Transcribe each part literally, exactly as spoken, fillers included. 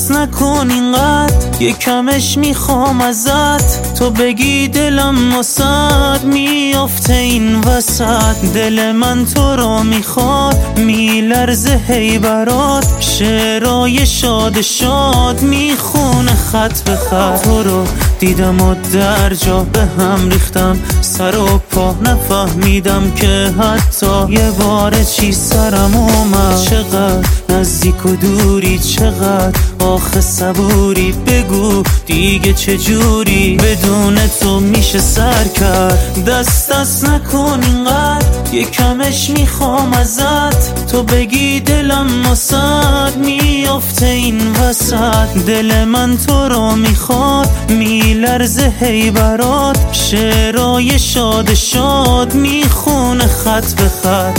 دست نکن اینقدر، یکمش میخوام ازت، تو بگی دلم واسد میافته این وسط. دل من تو رو میخواد، میلرزه هی برات، شعرهای شاد شاد میخونه خط به خط. تو رو دیدم و در جا به هم ریختم، سر و پا نفهمیدم که حتی یه بار چی سرم اومد. چقدر نزدیک و دوری، چقدر آخه صبوری، بگو دیگه چجوری بدون تو میشه سر کرد. دست دست نکن اینقدر، یکمش میخوام ازت، تو بگی دلم واسد میافته این وسط. دل من تو رو میخواد، میلرزه هی برات، شعرهای شاد شاد میخونه خط به خط.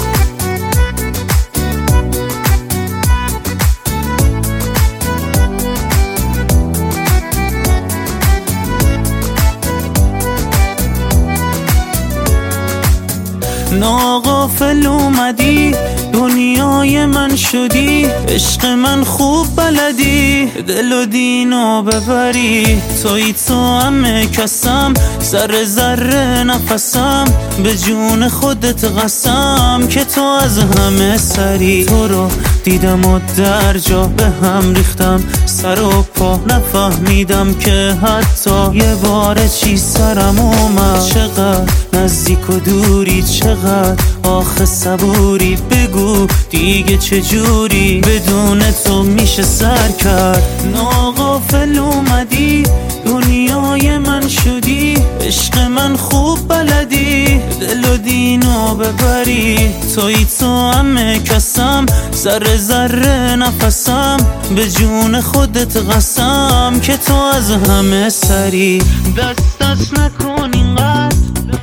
ناغافل اومدی، دنیای من شدی، عشق من خوب بلدی، دل و دینو ببری. توی تو همه کسم، ذره ذره نفسم، به جون خودت قسم که تو از همه سری. تو رو دیدم و در جا به هم ریختم، سر و پا نفهمیدم که حتی یه بار چی سرم اومد. چقدر نزدیک و دوری، چقدر آخه صبوری، بگو دیگه چجوری بدون تو میشه سر کرد. ناغافل اومدی، دنیای من شدی، عشق من خوب بلدی، دل و دینو ببری. توی تو همه کسم، ذره ذره نفسم، به جون خودت قسم که تو از همه سری. دست دست نکن اینقدر،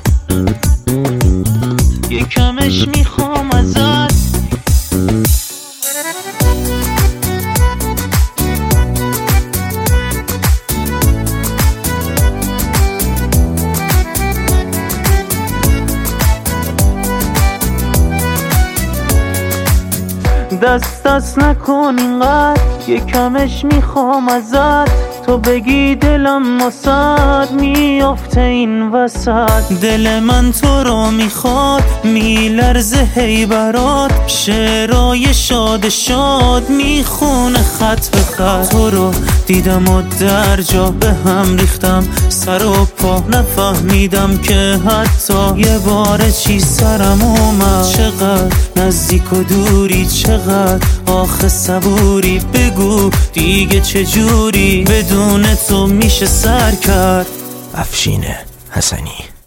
یکمش میخوام ازت. دست دست نکن اینقدر، یکمش میخوام ازت، تو بگی دلم واسد میافته این وسط. دل من تو رو میخواد، میلرزه هی برات، شعرهای شاد شاد میخونه خط به خط. تو رو دیدم و در جا به هم ریختم، سر و پا نفهمیدم که حتی یه بار چی سرم اومد. چقدر نزدیک و دوری، چقدر آخه صبوری، بگو دیگه چجوری بدون تو میشه سر کرد. افشین حسنی.